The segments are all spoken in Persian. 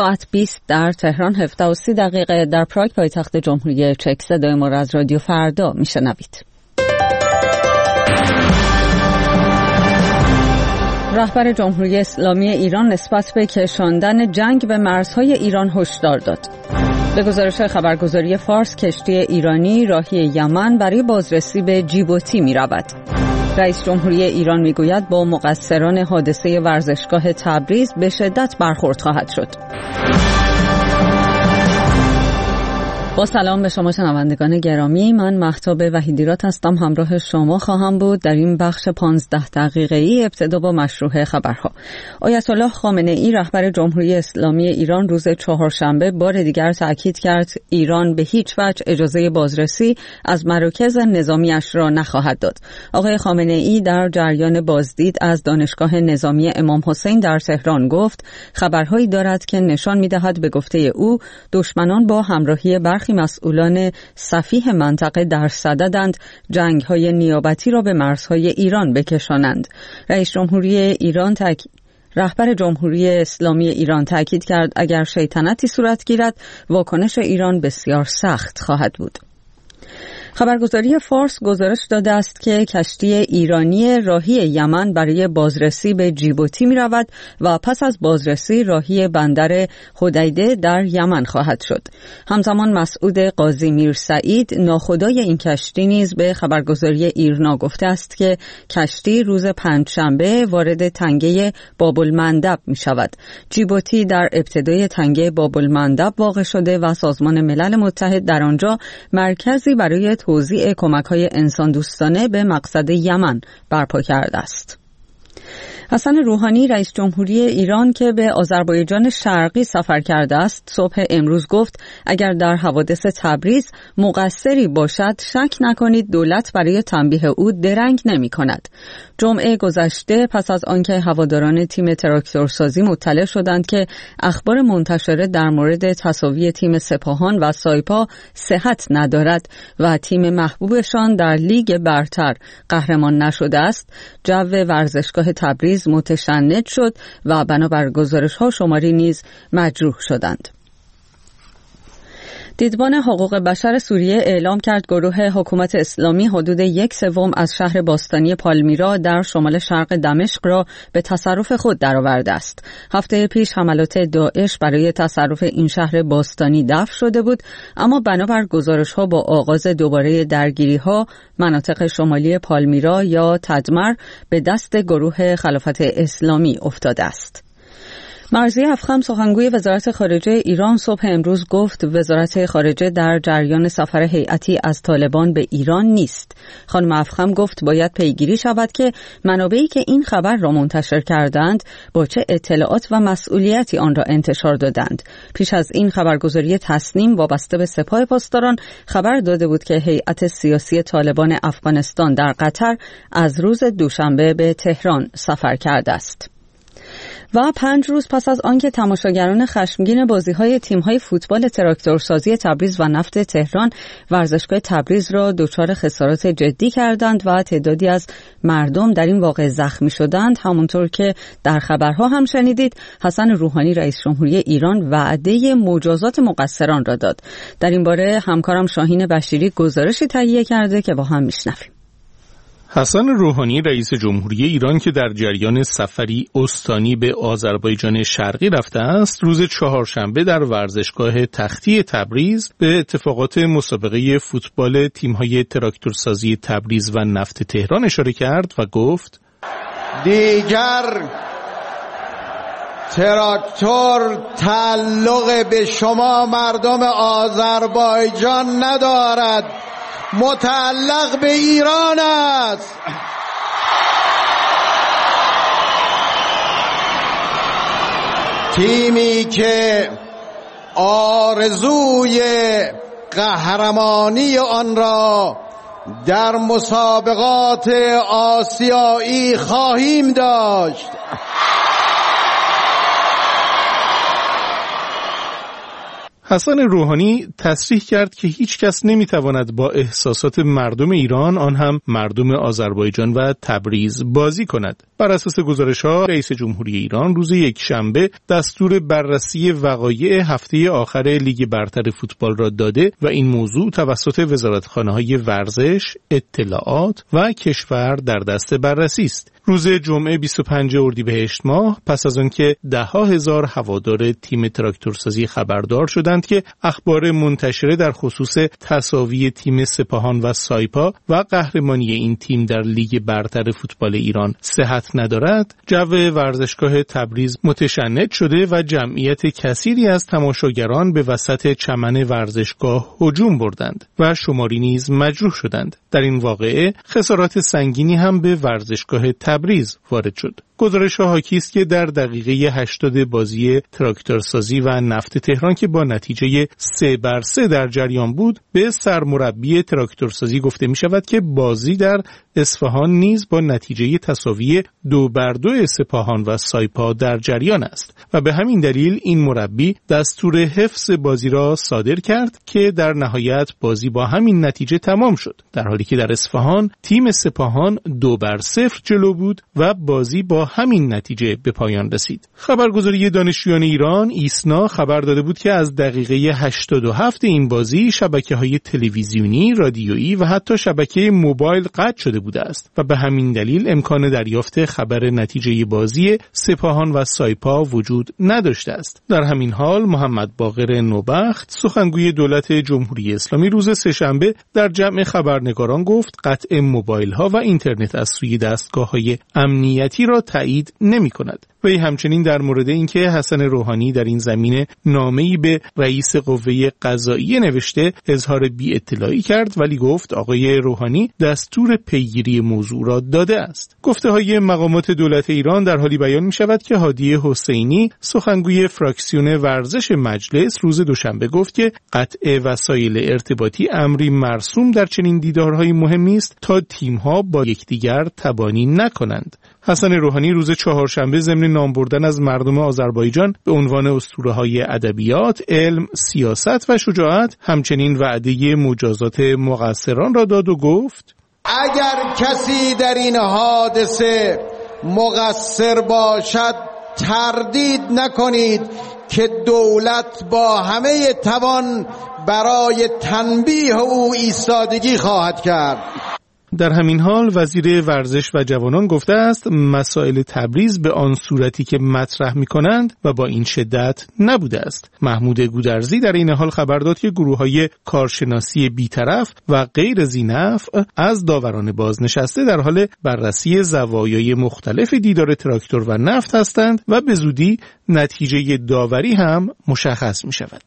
ساعت 20 در تهران، 17:30 در پراگ پایتخت جمهوری چک. صدای ما را از رادیو فردا میشنوید. رهبر جمهوری اسلامی ایران نسبت به کشاندن جنگ به مرزهای ایران هشدار داد. به گزارش خبرگزاری فارس، کشتی ایرانی راهی یمن برای بازرسی به جیبوتی می رود. رئیس جمهوری ایران می گوید با مقصران حادثه ورزشگاه تبریز به شدت برخورد خواهد شد. با سلام به شما شنوندگان گرامی، من مهتاب وحیدیرات هستم. همراه شما خواهم بود در این بخش 15 دقیقه‌ای. ابتدا با مشروع خبرها. آیت الله خامنه ای رهبر جمهوری اسلامی ایران روز چهارشنبه بار دیگر تأکید کرد ایران به هیچ وجه اجازه بازرسی از مراکز نظامیش را نخواهد داد. آقای خامنه ای در جریان بازدید از دانشگاه نظامی امام حسین در تهران گفت خبرهایی دارد که نشان می‌دهد به گفته او دشمنان با همراهی برخی مسئولان سفیه منطقه در صددند جنگ‌های نیابتی را به مرزهای ایران بکشانند. رهبر جمهوری اسلامی ایران تاکید کرد اگر شیطنتی صورت گیرد واکنش ایران بسیار سخت خواهد بود. خبرگزاری فارس گزارش داده است که کشتی ایرانی راهی یمن برای بازرسی به جیبوتی می رود و پس از بازرسی راهی بندر حدیده در یمن خواهد شد. همزمان مسعود قاضی میرسعید ناخدای این کشتی نیز به خبرگزاری ایرنا گفته است که کشتی روز پنجشنبه وارد تنگه باب‌المندب می شود. جیبوتی در ابتدای تنگه باب‌المندب واقع شده و سازمان ملل متحد در آنجا مرکزی برای توزیع کمک‌های انسان دوستانه به مقصد یمن برپا کرده است. حسن روحانی رئیس جمهوری ایران که به آذربایجان شرقی سفر کرده است صبح امروز گفت اگر در حوادث تبریز مقصری باشد شک نکنید دولت برای تنبیه او درنگ نمی کند. جمعه گذشته پس از آنکه هواداران تیم تراکتورسازی مطلع شدند که اخبار منتشره در مورد تساوی تیم سپاهان و سایپا صحت ندارد و تیم محبوبشان در لیگ برتر قهرمان نشده است، جو ورزشگاه تبریز متشنج شد و بنابر گزارش‌ها شماری نیز مجروح شدند. دیدبان حقوق بشر سوریه اعلام کرد گروه حکومت اسلامی حدود 1/3 از شهر باستانی پالمیرا در شمال شرق دمشق را به تصرف خود درآورده است. هفته پیش حملات داعش برای تصرف این شهر باستانی دفع شده بود، اما بنابر گزارش‌ها با آغاز دوباره درگیری‌ها مناطق شمالی پالمیرا یا تدمر به دست گروه خلافت اسلامی افتاده است. مرضیه افخم سخنگوی وزارت خارجه ایران صبح امروز گفت وزارت خارجه در جریان سفر هیئتی از طالبان به ایران نیست. خانم افخم گفت باید پیگیری شود که منابعی که این خبر را منتشر کردند با چه اطلاعات و مسئولیتی آن را انتشار دادند. پیش از این خبرگزاری تصنیم وابسته به سپاه پاسداران خبر داده بود که هیئت سیاسی طالبان افغانستان در قطر از روز دوشنبه به تهران سفر کرده است. و 5 روز پس از آنکه تماشاگران خشمگین بازی‌های تیم‌های فوتبال تراکتورسازی تبریز و نفت تهران ورزشگاه تبریز را دچار خسارات جدی کردند و تعدادی از مردم در این واقعه زخمی شدند، همونطور که در خبرها هم شنیدید، حسن روحانی رئیس جمهوری ایران وعده مجازات مقصران را داد. در این باره همکارم شاهین بشیری گزارشی تهیه کرده که با هم میشنویم. حسن روحانی رئیس جمهوری ایران که در جریان سفری استانی به آذربایجان شرقی رفته است، روز چهارشنبه در ورزشگاه تختی تبریز به اتفاقات مسابقه فوتبال تیم‌های تراکتورسازی تبریز و نفت تهران اشاره کرد و گفت دیگر تراکتور تعلق به شما مردم آذربایجان ندارد، متعلق به ایران است. تیمی که آرزوی قهرمانی آن را در مسابقات آسیایی خواهیم داشت. حسن روحانی تصریح کرد که هیچ کس نمیتواند با احساسات مردم ایران، آن هم مردم آذربایجان و تبریز بازی کند. بر اساس گزارش‌ها رئیس جمهوری ایران روز یکشنبه دستور بررسی وقایع هفته آخر لیگ برتر فوتبال را داده و این موضوع توسط وزارتخانه‌های ورزش، اطلاعات و کشور در دست بررسی است. روز جمعه 25 اردیبهشت ماه پس از آنکه ده‌ها هزار هوادار تیم تراکتورسازی خبردار شدند که اخبار منتشره در خصوص تساوی تیم سپاهان و سایپا و قهرمانی این تیم در لیگ برتر فوتبال ایران صحت ندارد، جو ورزشگاه تبریز متشنج شده و جمعیت کثیری از تماشاگران به وسط چمن ورزشگاه هجوم بردند و شماری نیز مجروح شدند. در این واقعه خسارات سنگینی هم به ورزشگاه تبریز وارد شد. گزارش‌ها حاکی است که در دقیقه 80 بازی تراکتورسازی و نفت تهران که با نتیجه 3-3 در جریان بود، به سرمربی تراکتورسازی گفته می شود که بازی در اصفهان نیز با نتیجه تساوی 2-2 سپاهان و سایپا در جریان است و به همین دلیل این مربی دستور حفظ بازی را صادر کرد که در نهایت بازی با همین نتیجه تمام شد، در حالی که در اصفهان تیم سپاهان 2-0 جلو بود و بازی با همین نتیجه به پایان رسید. خبرگزاری دانشجویان ایران ایسنا خبر داده بود که از دقیقه 87 این بازی شبکه‌های تلویزیونی، رادیویی و حتی شبکه موبایل قطع شده بوده است و به همین دلیل امکان دریافت خبر نتیجه بازی سپاهان و سایپا وجود نداشته است. در همین حال محمد باقر نوبخت سخنگوی دولت جمهوری اسلامی روز سه‌شنبه در جمع خبرنگاران گفت قطع موبایل‌ها و اینترنت از سوی دستگاه‌های امنیتی را تایید نمی‌کند. وی همچنین در مورد اینکه حسن روحانی در این زمینه نامه‌ای به رئیس قوه قضاییه نوشته اظهار بی‌اطلاعی کرد، ولی گفت آقای روحانی دستور پیگیری موضوع را داده است. گفته‌های مقامات دولت ایران در حالی بیان می‌شود که هادی حسینی سخنگوی فراکسیون ورزش مجلس روز دوشنبه گفت که قطع وسایل ارتباطی امری مرسوم در چنین دیدارهای مهمی است تا تیم‌ها با یکدیگر تبانی نکنند. حسن روحانی روز چهارشنبه ضمن نام بردن از مردم آذربایجان به عنوان اسطوره‌های ادبیات، علم، سیاست و شجاعت همچنین وعده مجازات مقصران را داد و گفت اگر کسی در این حادثه مقصر باشد تردید نکنید که دولت با همه توان برای تنبیه او ایستادگی خواهد کرد. در همین حال وزیر ورزش و جوانان گفته است مسائل تبریز به آن صورتی که مطرح می‌کنند و با این شدت نبوده است. محمود گودرزی در این حال خبر داد که گروه‌های کارشناسی بی‌طرف و غیر ذی‌نفع از داوران بازنشسته در حال بررسی زوایای مختلف دیدار تراکتور و نفت هستند و به زودی نتیجه داوری هم مشخص می‌شود.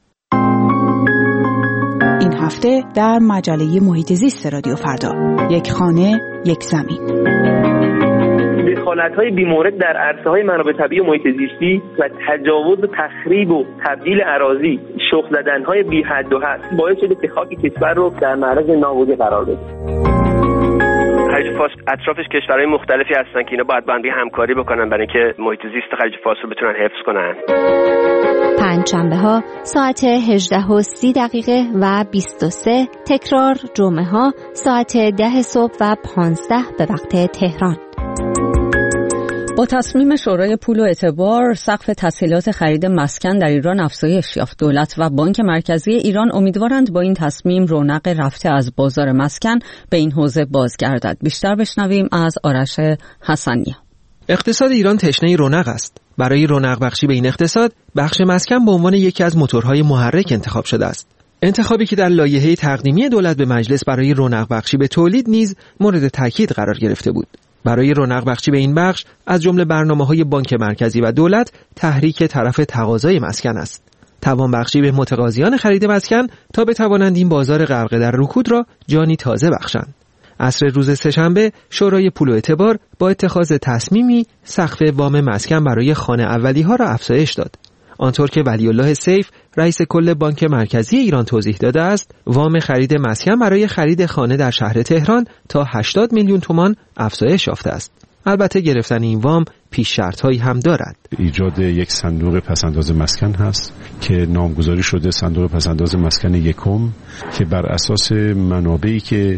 این هفته در مجله محیط زیست رادیو فردا، یک خانه یک زمین. دخالت‌های بی‌مورد در عرصه‌های منابع طبیعی و محیط زیستی و تجاوز و تخریب و تبدیل اراضی، شخم زدن‌های بی‌حد و حد باعث شده که خاک کشور رو در معرض نابودی قرار بده. خلیج فارس اطرافش کشورهای مختلفی هستن که اینا باید با هم همکاری بکنن برای اینکه محیط زیست خلیج فارس رو بتونن حفظ کنن. پنجشنبه‌ها ساعت 18:30 و 23، تکرار جمعه‌ها ساعت 10 صبح و 15 به وقت تهران. با تصمیم شورای پول و اعتبار سقف تسهیلات خرید مسکن در ایران افزایش یافت. دولت و بانک مرکزی ایران امیدوارند با این تصمیم رونق رفته از بازار مسکن به این حوزه بازگردد. بیشتر بشنویم از آرش حسنی. اقتصاد ایران تشنه رونق است. برای رونق بخشی به این اقتصاد، بخش مسکن به عنوان یکی از موتورهای محرک انتخاب شده است. انتخابی که در لایحه تقدیمی دولت به مجلس برای رونق بخشی به تولید نیز مورد تاکید قرار گرفته بود. برای رونق بخشی به این بخش از جمله برنامه‌های بانک مرکزی و دولت تحریک طرف تقاضای مسکن است. توان بخشی به متقاضیان خرید مسکن تا بتوانند این بازار غرق در رکود را جانی تازه بخشند. عصر روز سه‌شنبه شورای پول و اعتبار با اتخاذ تصمیمی سقف وام مسکن برای خانه اولی‌ها را افزایش داد. آنطور که ولی الله سیف رئیس کل بانک مرکزی ایران توضیح داده است، وام خرید مسکن برای خرید خانه در شهر تهران تا 80 میلیون تومان افزایش یافته است. البته گرفتن این وام پیش شرط‌هایی هم دارد. ایجاد یک صندوق پس‌انداز مسکن هست که نامگذاری شده صندوق پس‌انداز مسکن یکم که بر اساس منابعی که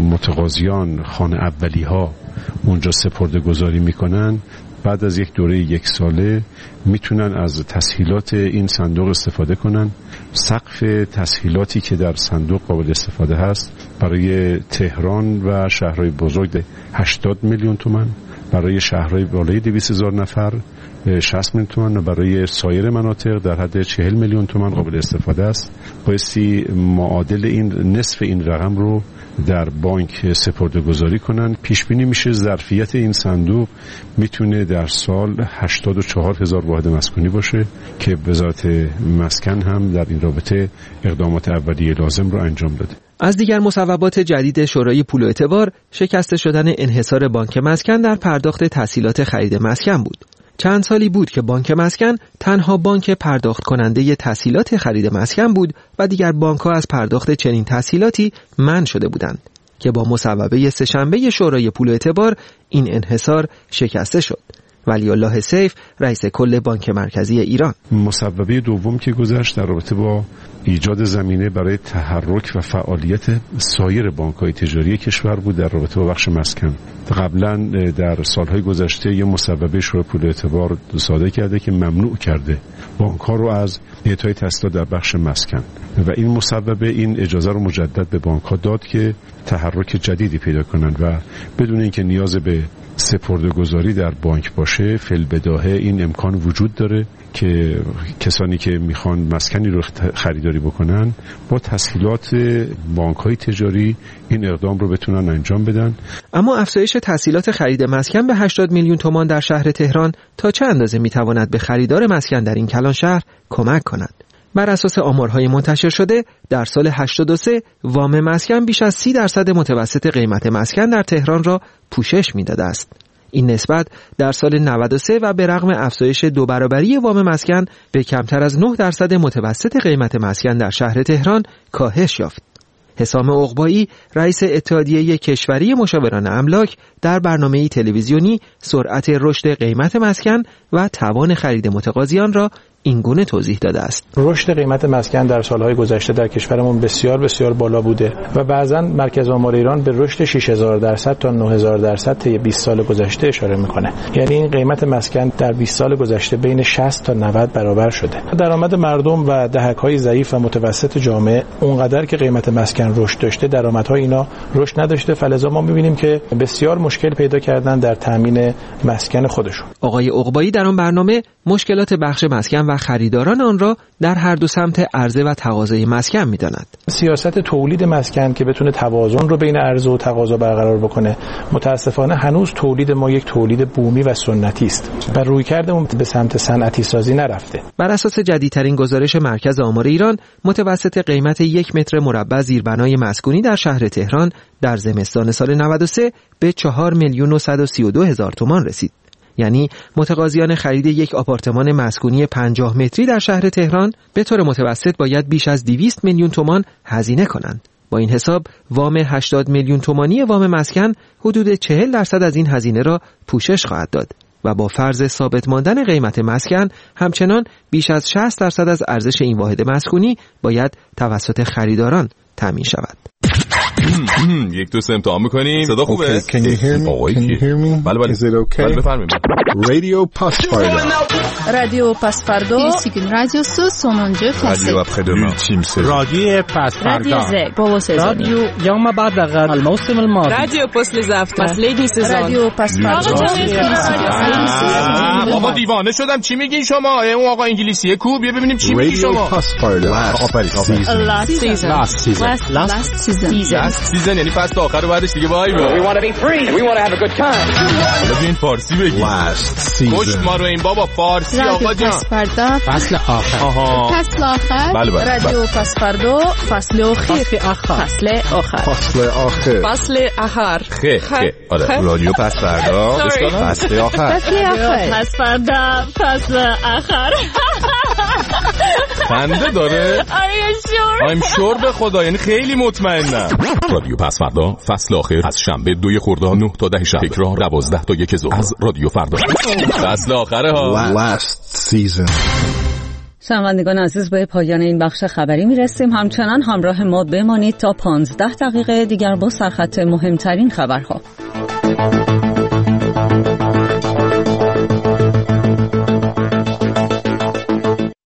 متقاضیان خانه اولی‌ها اونجا سپرده‌گذاری می‌کنن بعد از یک دوره 1 ساله میتونن از تسهیلات این صندوق استفاده کنن. سقف تسهیلاتی که در صندوق قابل استفاده هست برای تهران و شهرهای بزرگ 80 میلیون تومان، برای شهرهای بالای 200,000 نفر 60 میلیون تومان و برای سایر مناطق در حد 40 میلیون تومان قابل استفاده است. بایستی معادل این نصف این رقم رو در بانک سپرده‌گذاری کنن. پیش بینی میشه ظرفیت این صندوق میتونه در سال 84,000 واحد مسکونی باشه که وزارت مسکن هم در این رابطه اقدامات اولیه لازم رو انجام داده. از دیگر مصوبات جدید شورای پول و اعتبار شکسته شدن انحصار بانک مسکن در پرداخت تسهیلات خرید مسکن بود. چند سالی بود که بانک مسکن تنها بانک پرداخت کننده تسهیلات خرید مسکن بود و دیگر بانک‌ها از پرداخت چنین تسهیلاتی منع شده بودند که با مصوبه سه‌شنبه شورای پول و اعتبار این انحصار شکسته شد. ولی الله سیف رئیس کل بانک مرکزی ایران: مصوبه دوم که گذشت در رابطه با ایجاد زمینه برای تحرک و فعالیت سایر بانک‌های تجاری کشور بود در رابطه با بخش مسکن. قبلا در سالهای گذشته یه مصوبه شورای پول و اعتبار صادر کرده که ممنوع کرده بانک‌ها رو از اعطای تسهیلات در بخش مسکن و این مصوبه این اجازه رو مجدد به بانک‌ها داد که تحرک جدیدی پیدا کنند و بدون اینکه نیاز به سپرده‌گذاری در بانک باشه فی‌البداهه این امکان وجود داره که کسانی که میخوان مسکنی رو خریداری بکنن با تسهیلات بانک‌های تجاری این اقدام رو بتونن انجام بدن. اما افزایش تسهیلات خرید مسکن به 80 میلیون تومان در شهر تهران تا چه اندازه میتواند به خریدار مسکن در این کلان شهر کمک کند؟ بر اساس آمارهای منتشر شده در سال 83 وام مسکن بیش از 30% متوسط قیمت مسکن در تهران را پوشش میداده است. این نسبت در سال 93 و به رغم افزایش 2 برابری وام مسکن به کمتر از 9% متوسط قیمت مسکن در شهر تهران کاهش یافت. حسام عقبایی رئیس اتحادیه کشوری مشاوران املاک در برنامه تلویزیونی سرعت رشد قیمت مسکن و توان خرید متقاضیان را این گونه توضیح داده است. رشد قیمت مسکن در سالهای گذشته در کشورمون بسیار بسیار بالا بوده و بعضا مرکز آمار ایران به رشد 6000% تا 9000% طی 20 سال گذشته اشاره میکنه. یعنی این قیمت مسکن در 20 سال گذشته بین 60 تا 90 برابر شده. درآمد مردم و دهک‌های ضعیف و متوسط جامعه اونقدر که قیمت مسکن رشد داشته درآمدهای اینا رشد نداشته، فلذا ما میبینیم که بسیار مشکل پیدا کردن در تامین مسکن خودشون. آقای عقبایی در آن برنامه مشکلات بخش مسکن و خریداران آن را در هر دو سمت عرضه و تقاضای مسکن می‌داند. سیاست تولید مسکن که بتونه توازن رو بین عرضه و تقاضا برقرار بکنه، متاسفانه هنوز تولید ما یک تولید بومی و سنتی است و رویکردمون به سمت صنعتی سازی نرفته. بر اساس جدیدترین گزارش مرکز آمار ایران، متوسط قیمت 1 متر مربع زیربنای مسکونی در شهر تهران در زمستان سال 93 به 4,132,000 تومان رسید. یعنی متقاضیان خرید یک آپارتمان مسکونی 50 متری در شهر تهران به طور متوسط باید بیش از 200 میلیون تومان هزینه کنند. با این حساب وام 80 میلیون تومانی وام مسکن حدود 40% از این هزینه را پوشش خواهد داد و با فرض ثابت ماندن قیمت مسکن همچنان بیش از 60% از ارزش این واحد مسکونی باید توسط خریداران تامین شود. یک دو سه امتحان میکنیم. صدا خوبه؟ Can you hear me? بله Is it okay? بله بفرمایید. رادیو پاسپاردو. رادیو پاسپاردو. رادیو سونونجو رادیو اپخدوما. رادیو پاسپاردو. رادیو يوم بعد غد الموسم الماضي. رادیو پسل زفته. فصل سزون. رادیو پاسپاردو. بابا دیوانه شدم. چی میگین شما؟ اون آقا انگلیسیه کو؟ بیا ببینیم چی میگی شما. رادیو پاسپاردو. Last season یعنی فصل آخر بعدش دیگه وای بابا. We want to be free. We want to have a good time. ببین فارسی بگی. کشت ما رو این بابا فارسی آقا جان. فصل آخر. فصل آخر. بله بله. رادیو پاسپاردو فصل آخر. فصل آخر. فصل آخر. فصل آخر. خه. آره رادیو پاسپاردو. فصل آخر. فصل آخر. پاسپاردو فصل آخر. خنده داره؟ I'm sure به خدا، یعنی خیلی مطمئنم. رادیو پس فردا فصل آخر از شنبه 2 خرداد 9 تا 10 شب، تکرار 12 تا 1 ظهر از رادیو فردا. فصل آخره ها. Last season. شنوندگان عزیز، به پایان این بخش خبری میرسیم. همچنان همراه ما بمانید تا 15 دقیقه دیگر با سرخط مهمترین خبرها.